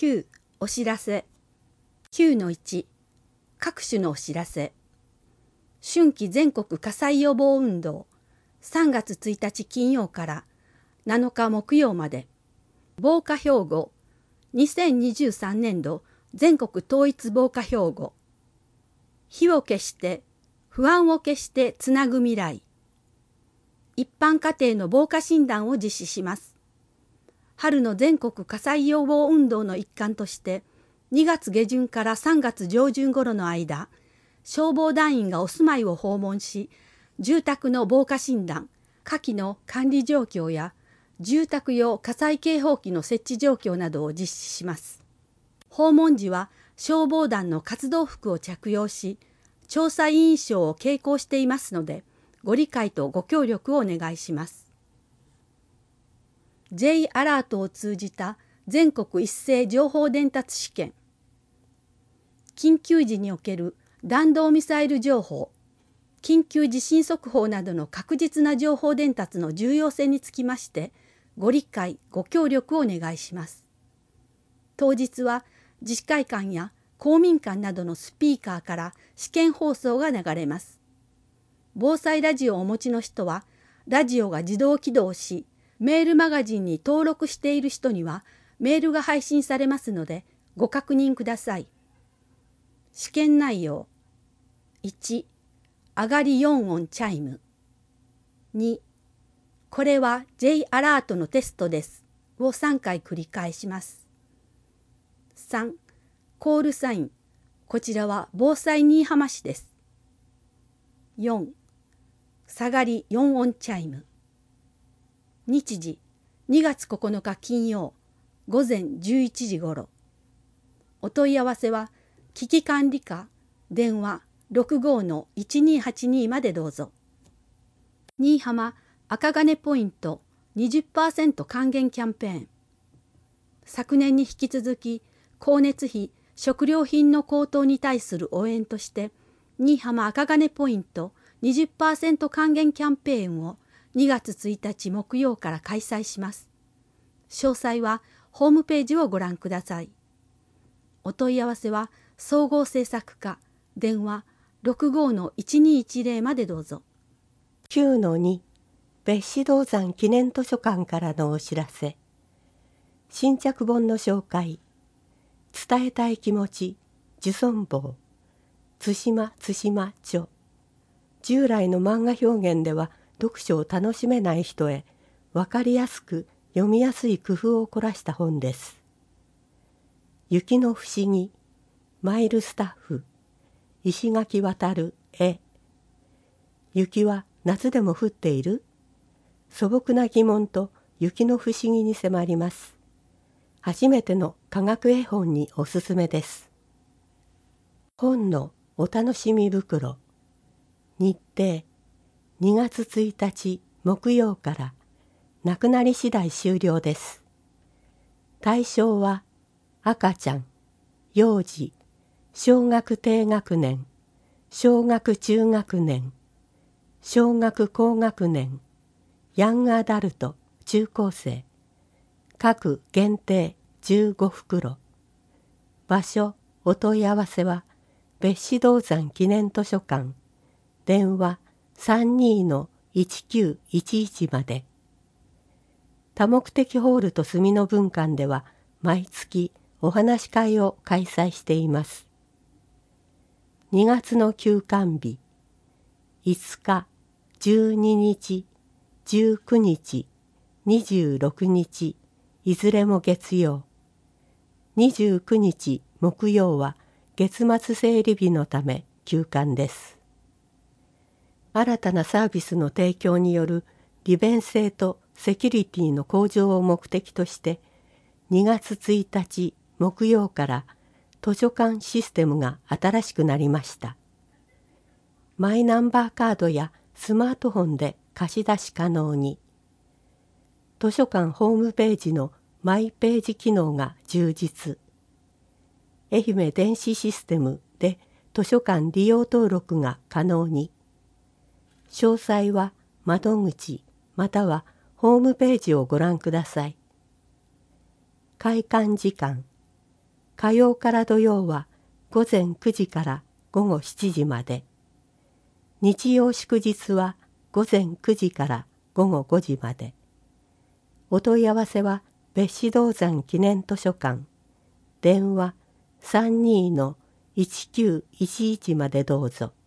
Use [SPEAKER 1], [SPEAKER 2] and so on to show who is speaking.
[SPEAKER 1] 9. お知らせ 9-1 各種のお知らせ。春季全国火災予防運動3月1日金曜から7日木曜まで。防火標語2023年度全国統一防火標語。火を消して不安を消してつなぐ未来。一般家庭の防火診断を実施します。春の全国火災予防運動の一環として2月下旬から3月上旬頃の間、消防団員がお住まいを訪問し、住宅の防火診断、火器の管理状況や住宅用火災警報器の設置状況などを実施します。訪問時は消防団の活動服を着用し、調査委員証を携行していますので、ご理解とご協力をお願いします。J アラートを通じた全国一斉情報伝達試験。緊急時における弾道ミサイル情報、緊急地震速報などの確実な情報伝達の重要性につきまして、ご理解、ご協力をお願いします。当日は自治会館や公民館などのスピーカーから試験放送が流れます。防災ラジオをお持ちの人は、ラジオが自動起動し、メールマガジンに登録している人にはメールが配信されますので、ご確認ください。試験内容。1、上がり4音チャイム。2、これは J アラートのテストですを3回繰り返します。3、コールサイン。こちらは防災新居浜市です。4、下がり4音チャイム。日時2月9日金曜午前11時ごろ。お問い合わせは危機管理課電話 65-1282 までどうぞ。新居浜赤金ポイント 20% 還元キャンペーン。昨年に引き続き光熱費、食料品の高騰に対する応援として新居浜赤金ポイント 20% 還元キャンペーンを2月1日木曜から開催します。詳細はホームページをご覧ください。お問い合わせは総合政策課電話 65-1210 までどうぞ。
[SPEAKER 2] 9-2 別子銅山記念図書館からのお知らせ。新着本の紹介。伝えたい気持ち受損簿対馬著。従来の漫画表現では読書を楽しめない人へ分かりやすく読みやすい工夫を凝らした本です。雪の不思議、マイルスタッフ、石垣渡る絵。雪は夏でも降っている？素朴な疑問と雪の不思議に迫ります。初めての科学絵本におすすめです。本のお楽しみ袋。日程2月1日木曜からなくなり次第終了です。対象は赤ちゃん、幼児、小学低学年、小学中学年、小学高学年、ヤングアダルト、中高生、各限定15袋。場所、お問い合わせは別子銅山記念図書館、電話 32-1911 まで。多目的ホールと住の分館では毎月お話し会を開催しています。2月の休館日、5日、12日、19日、26日、いずれも月曜。29日木曜は月末整理日のため休館です。新たなサービスの提供による利便性とセキュリティの向上を目的として2月1日木曜から図書館システムが新しくなりました。マイナンバーカードやスマートフォンで貸し出し可能に。図書館ホームページのマイページ機能が充実。愛媛電子システムで図書館利用登録が可能に。詳細は窓口またはホームページをご覧ください。開館時間火曜から土曜は午前9時から午後7時まで。日曜祝日は午前9時から午後5時まで。お問い合わせは別子銅山記念図書館、電話 32-1911 までどうぞ。